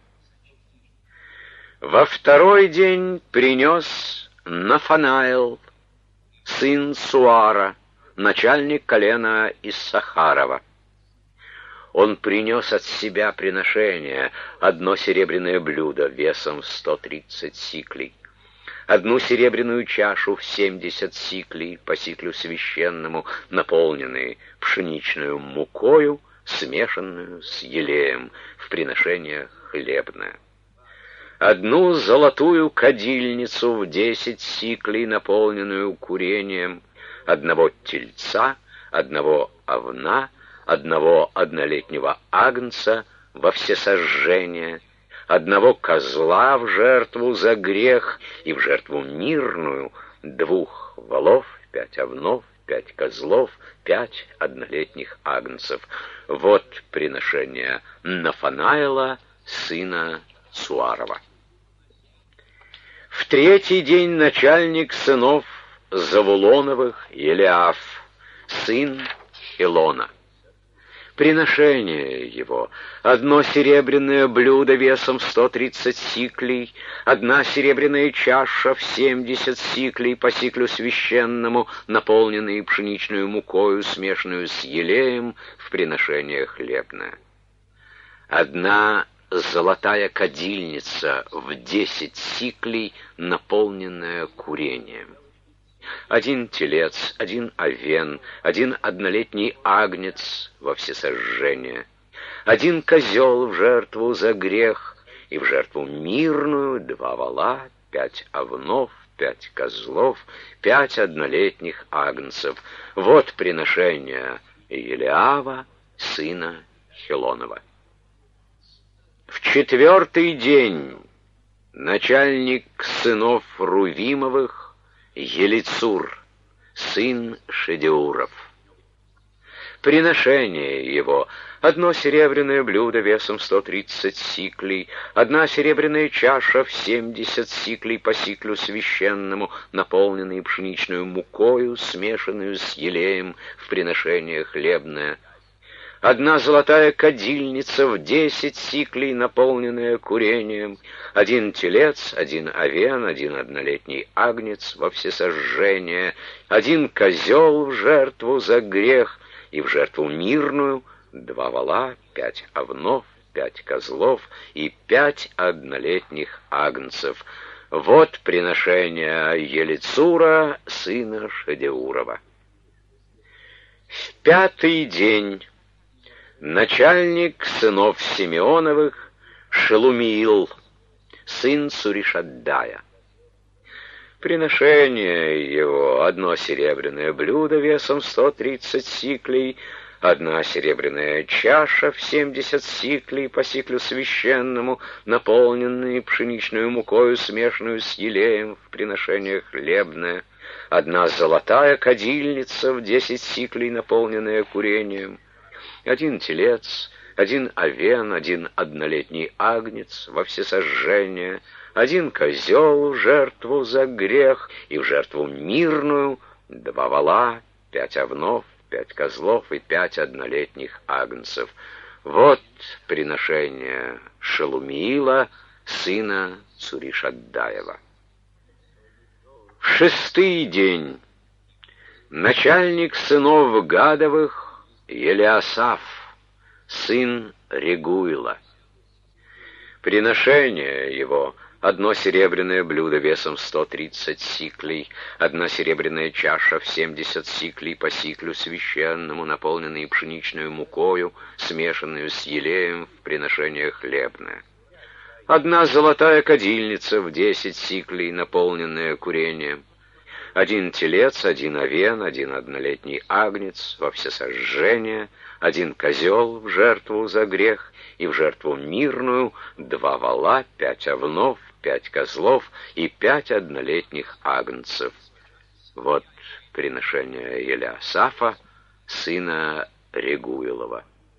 Во 2-й день принес Нафанаил, сын Суара, начальник колена Иссахарова. Он принес от себя приношение: 1 серебряное блюдо весом в 130 сиклей, одну серебряную чашу в 70 сиклей по сиклю священному, наполненные пшеничную мукою, смешанную с елеем, в приношение хлебное. Одну золотую кадильницу в 10 сиклей, наполненную курением, одного тельца, одного овна, одного однолетнего агнца во всесожжение, одного козла в жертву за грех и в жертву мирную, 2 волов, 5 овнов, 5 козлов, 5 однолетних агнцев. Вот приношение Нафанаила, сына Суарова. В 3-й день начальник сынов Завулоновых Елиаф, сын Илона. Приношение его: одно серебряное блюдо весом 130 сиклей, одна серебряная чаша в 70 сиклей по сиклю священному, наполненные пшеничную мукою, смешанную с елеем, в приношение хлебное. Одна золотая кадильница в 10 сиклей, наполненная курением. 1 телец, 1 овен, 1 однолетний агнец во всесожжение, 1 козел в жертву за грех и в жертву мирную, 2 вола, 5 овнов, 5 козлов, 5 однолетних агнцев. Вот приношение Елиава, сына Хелонова. В 4-й день начальник сынов Рувимовых Елицур, сын Шедеуров. Приношение его: одно серебряное блюдо весом 130 сиклей, одна серебряная чаша в 70 сиклей по сиклю священному, наполненные пшеничную мукою, смешанную с елеем, в приношение хлебное. Одна золотая кадильница в 10 сиклей, наполненная курением, 1 телец, 1 овен, 1 однолетний агнец во всесожжение, 1 козел в жертву за грех и в жертву мирную, 2 вола, 5 овнов, 5 козлов и 5 однолетних агнцев. Вот приношение Елицура, сына Шедеурова. В 5-й день начальник сынов Симеоновых Шелумиил, сын Цуришаддая. Приношение его: одно серебряное блюдо весом 130 сиклей, одна серебряная чаша в 70 сиклей по сиклю священному, наполненные пшеничную мукою, смешанную с елеем, в приношение хлебное, одна золотая кадильница в 10 сиклей, наполненная курением, 1 телец, 1 овен, 1 однолетний агнец во всесожжение, 1 козел в жертву за грех и в жертву мирную, 2 вола, 5 овнов, 5 козлов и 5 однолетних агнцев. Вот приношение Шелумиила, сына Цуришаддаева. В 6-й день начальник сынов Гадовых Елиасаф, сын Регуила. Приношение его: одно серебряное блюдо весом 130 сиклей, одна серебряная чаша в 70 сиклей по сиклю священному, наполненные пшеничную мукою, смешанную с елеем, в приношение хлебное. Одна золотая кадильница в 10 сиклей, наполненная курением. 1 телец, 1 овен, 1 однолетний агнец во всесожжение, 1 козел в жертву за грех и в жертву мирную, 2 вола, 5 овнов, 5 козлов и 5 однолетних агнцев. Вот приношение Елиасафа, сына Регуилова.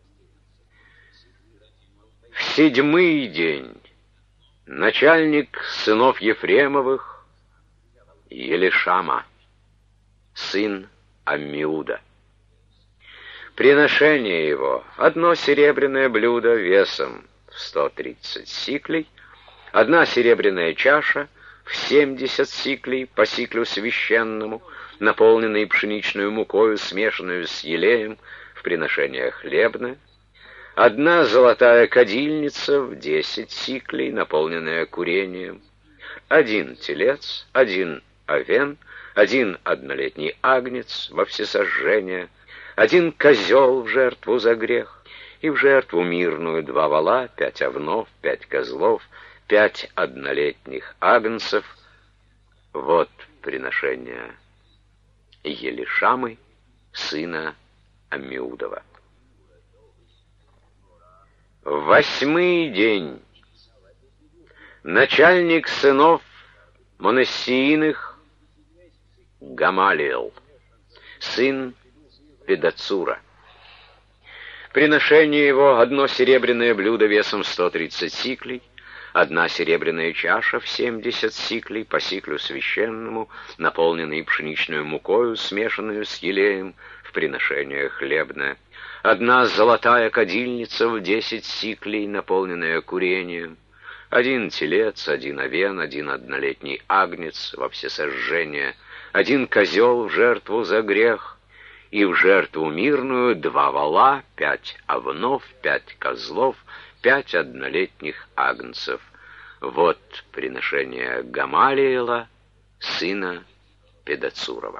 В 7-й день начальник сынов Ефремовых Елишама, сын Аммиуда. Приношение его: одно серебряное блюдо весом в 130 сиклей, одна серебряная чаша в 70 сиклей по сиклю священному, наполненные пшеничную мукою, смешанную с елеем, в приношение хлебное, одна золотая кадильница в 10 сиклей, наполненная курением, один телец, один овен, один однолетний агнец во всесожжение, один козел в жертву за грех, и в жертву мирную 2 вола, 5 овнов, 5 козлов, 5 однолетних агнцев. Вот приношение Елишамы, сына Аммиудова. В 8-й день начальник сынов Манассеиных Гамалиэл, сын Педацура. Приношение его: 1 серебряное блюдо весом 130 сиклей, 1 серебряная чаша в 70 сиклей по сиклю священному, наполненной пшеничную мукою, смешанную с елеем, в приношение хлебное, 1 золотая кадильница в 10 сиклей, наполненная курением, 1 телец, 1 овен, 1 однолетний агнец во всесожжение, 1 козел в жертву за грех, и в жертву мирную 2 вола, 5 овнов, 5 козлов, 5 однолетних агнцев. Вот приношение Гамалиэла, сына Педацурова.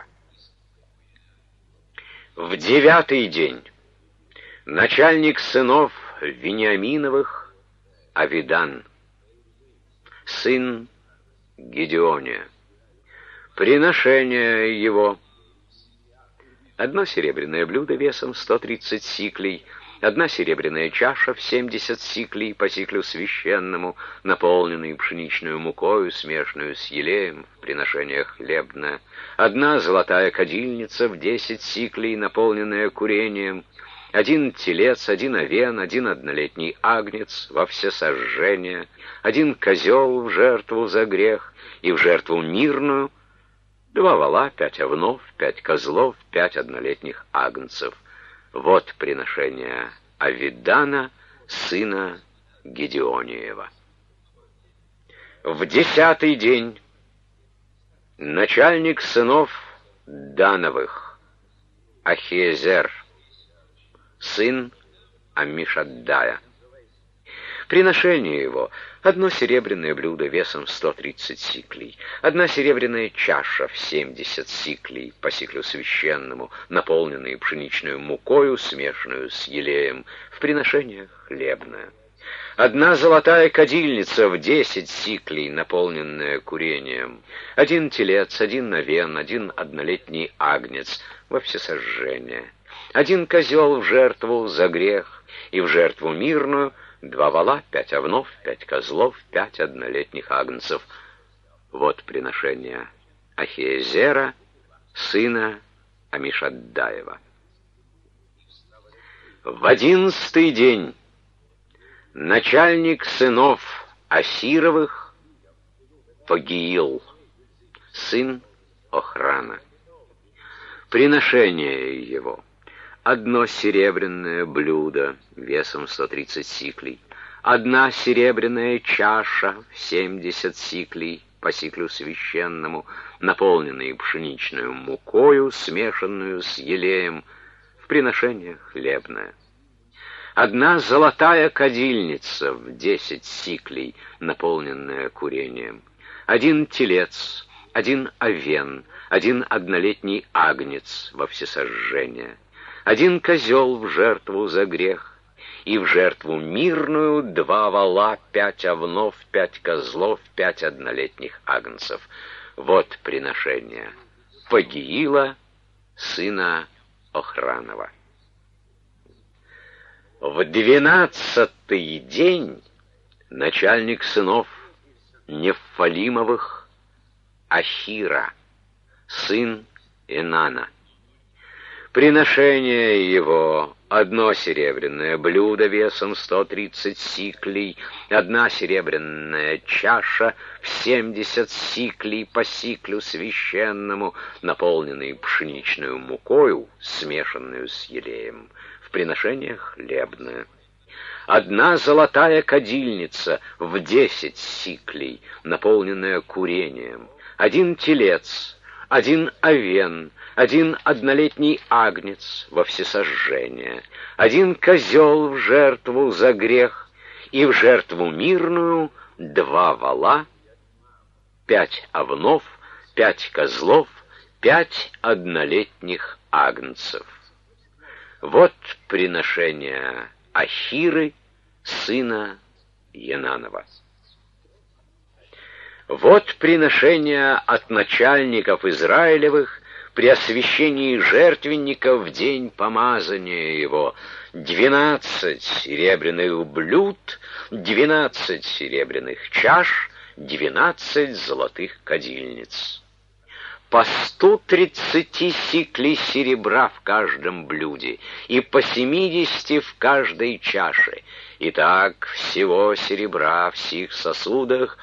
В 9-й день начальник сынов Вениаминовых Авидан, сын Гедеония. Приношение его: 1 серебряное блюдо весом 130 сиклей, 1 серебряная чаша в 70 сиклей по сиклю священному, наполненную пшеничную мукою, смешанную с елеем, в приношение хлебное, 1 золотая кадильница в 10 сиклей, наполненная курением, 1 телец, 1 овен, 1 однолетний агнец во всесожжение, 1 козел в жертву за грех, и в жертву мирную 2 вола, 5 овнов, 5 козлов, 5 однолетних агнцев. Вот приношение Авидана, сына Гедеониева. В 10-й день начальник сынов Дановых Ахиезер, сын Аммишаддая. Приношение его: 1 серебряное блюдо весом 130 сиклей, 1 серебряная чаша в 70 сиклей по сиклю священному, наполненную пшеничную мукою, смешанную с елеем, в приношение хлебное, 1 золотая кадильница в 10 сиклей, наполненная курением, 1 телец, 1 овен, 1 однолетний агнец во всесожжение, 1 козел в жертву за грех, и в жертву мирную 2 вола, 5 овнов, 5 козлов, 5 однолетних агнцев. Вот приношение Ахиезера, сына Амишаддаева. В 11-й день начальник сынов Асировых Пагиил, сын Охрана. Приношение его: 1 серебряное блюдо весом 130 сиклей, 1 серебряная чаша в 70 сиклей по сиклю священному, наполненную пшеничную мукою, смешанную с елеем, в приношение хлебное, 1 золотая кадильница в 10 сиклей, наполненная курением, 1 телец, 1 овен, 1 однолетний агнец во всесожжение, 1 козел в жертву за грех, и в жертву мирную 2 вола, 5 овнов, 5 козлов, 5 однолетних агнцев. Вот приношение Пагиила, сына Охранова. В 12-й день начальник сынов Нефалимовых Ахира, сын Инана. Приношение его: 1 серебряное блюдо весом 130 сиклей, 1 серебряная чаша в 70 сиклей по сиклю священному, наполненной пшеничную мукою, смешанную с елеем, в приношение хлебное, 1 золотая кадильница в 10 сиклей, наполненная курением, 1 телец, 1 овен, 1 однолетний агнец во всесожжение, 1 козел в жертву за грех, и в жертву мирную 2 вола, 5 овнов, 5 козлов, 5 однолетних агнцев. Вот приношение Ахиры, сына Енанова. Вот приношение от начальников Израилевых при освящении жертвенника в день помазания его: 12 серебряных блюд, 12 серебряных чаш, 12 золотых кадильниц. По 130 сиклей серебра в каждом блюде и по 70 в каждой чаше. Итак, всего серебра в сих сосудах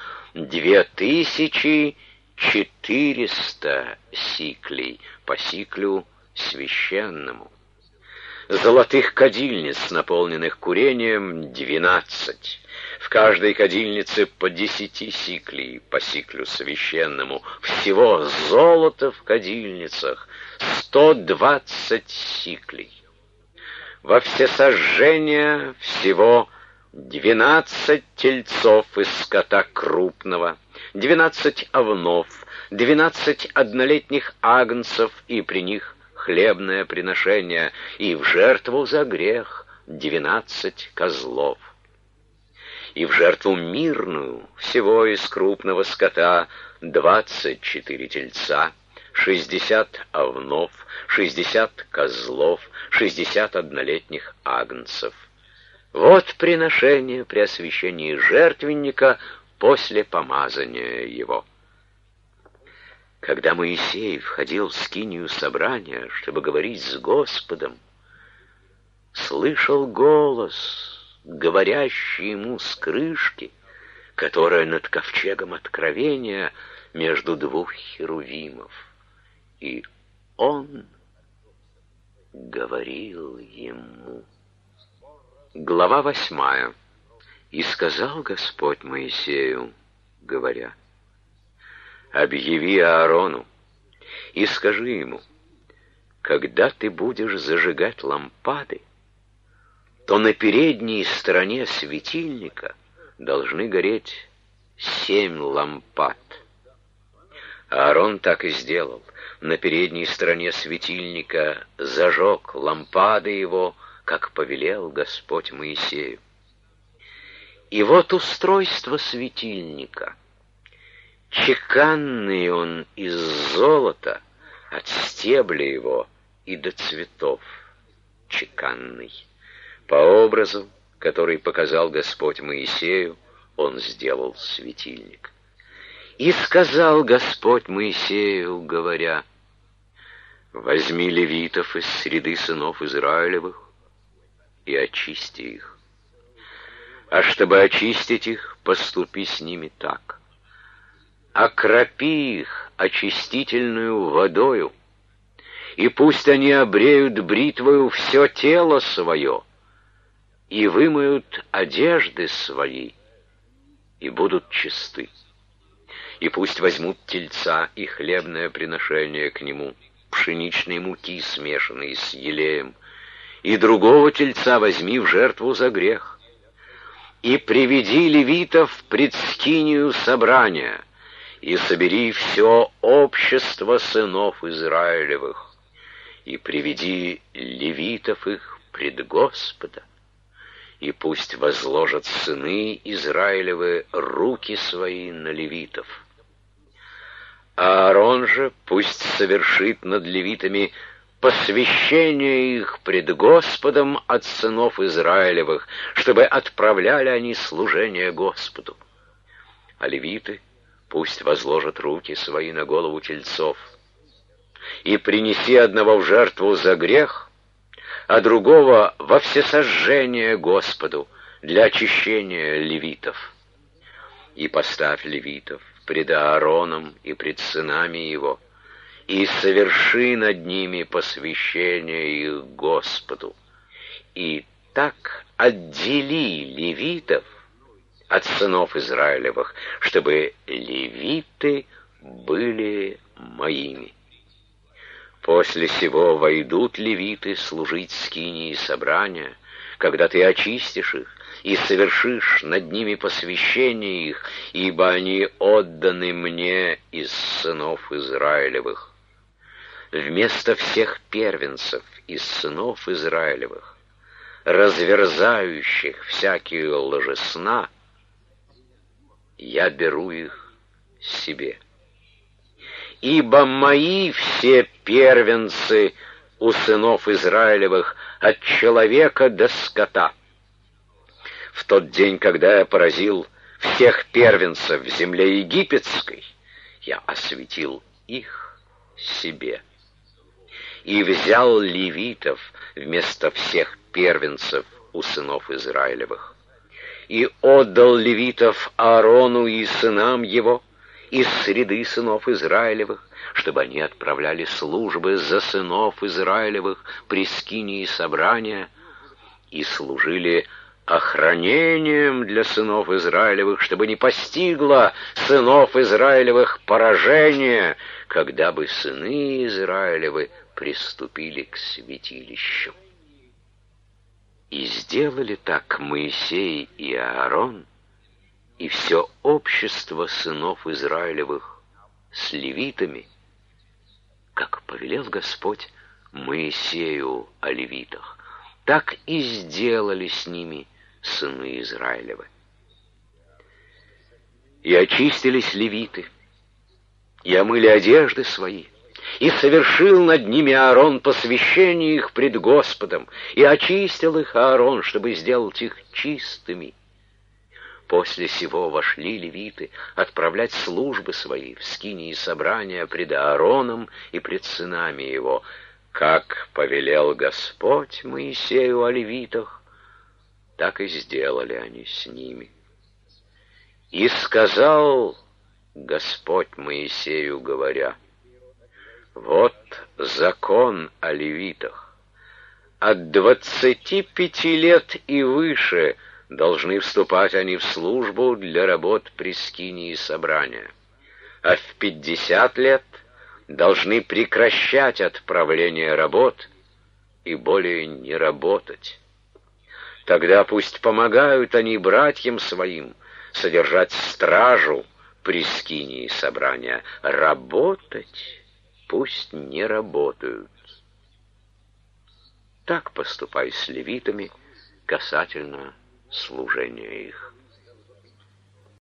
2400 сиклей, по сиклю священному. Золотых кадильниц, наполненных курением, 12. В каждой кадильнице по 10 сиклей, по сиклю священному. Всего золота в кадильницах 120 сиклей. Во всесожжение всего 12 тельцов из скота крупного, 12 овнов, 12 однолетних агнцев и при них хлебное приношение, и в жертву за грех 12 козлов. И в жертву мирную всего из крупного скота 24 тельца, 60 овнов, 60 козлов, 60 однолетних агнцев. Вот приношение при освящении жертвенника после помазания его. Когда Моисей входил в скинию собрания, чтобы говорить с Господом, слышал голос, говорящий ему с крышки, которая над ковчегом откровения между двух херувимов. И он говорил ему. Глава 8. «И сказал Господь Моисею, говоря: объяви Аарону и скажи ему, когда ты будешь зажигать лампады, то на передней стороне светильника должны гореть 7 лампад». Аарон так и сделал. На передней стороне светильника зажег лампады его, как повелел Господь Моисею. И вот устройство светильника. Чеканный он из золота, от стебля его и до цветов чеканный. По образу, который показал Господь Моисею, он сделал светильник. И сказал Господь Моисею, говоря: возьми левитов из среды сынов Израилевых и очисти их. А чтобы очистить их, поступи с ними так: окропи их очистительную водою, и пусть они обреют бритвою все тело свое, и вымоют одежды свои, и будут чисты. И пусть возьмут тельца и хлебное приношение к нему, пшеничной муки, смешанной с елеем, и другого тельца возьми в жертву за грех. И приведи левитов пред скинию собрания, и собери все общество сынов Израилевых, и приведи левитов их пред Господа, и пусть возложат сыны Израилевы руки свои на левитов. Аарон же пусть совершит над левитами посвящение их пред Господом от сынов Израилевых, чтобы отправляли они служение Господу. А левиты пусть возложат руки свои на голову тельцов. И принеси одного в жертву за грех, а другого во всесожжение Господу для очищения левитов. И поставь левитов пред Аароном и пред сынами его, и соверши над ними посвящение их Господу. И так отдели левитов от сынов Израилевых, чтобы левиты были моими. После сего войдут левиты служить скинии собрания, когда ты очистишь их и совершишь над ними посвящение их, ибо они отданы мне из сынов Израилевых. Вместо всех первенцев из сынов Израилевых, разверзающих всякие лжесна, я беру их себе. Ибо мои все первенцы у сынов Израилевых от человека до скота. В тот день, когда я поразил всех первенцев в земле египетской, я осветил их себе. И взял левитов вместо всех первенцев у сынов Израилевых. И отдал левитов Аарону и сынам его из среды сынов Израилевых, чтобы они отправляли службы за сынов Израилевых при скинии собрания и служили охранением для сынов Израилевых, чтобы не постигло сынов Израилевых поражение, когда бы сыны Израилевы приступили к святилищу. И сделали так Моисей и Аарон, и все общество сынов Израилевых с левитами, как повелел Господь Моисею о левитах, так и сделали с ними сыны Израилевы. И очистились левиты, и омыли одежды свои, и совершил над ними Аарон посвящение их пред Господом, и очистил их Аарон, чтобы сделать их чистыми. После сего вошли левиты отправлять службы свои в скинии собрания пред Аароном и пред сынами его, как повелел Господь Моисею о левитах, так и сделали они с ними. И сказал Господь Моисею, говоря: вот закон о левитах. От 25 лет и выше должны вступать они в службу для работ при скинии собрания, а в 50 лет должны прекращать отправление работ и более не работать. Тогда пусть помогают они братьям своим содержать стражу при скинии собрания, работать пусть не работают. Так поступай с левитами касательно служения их.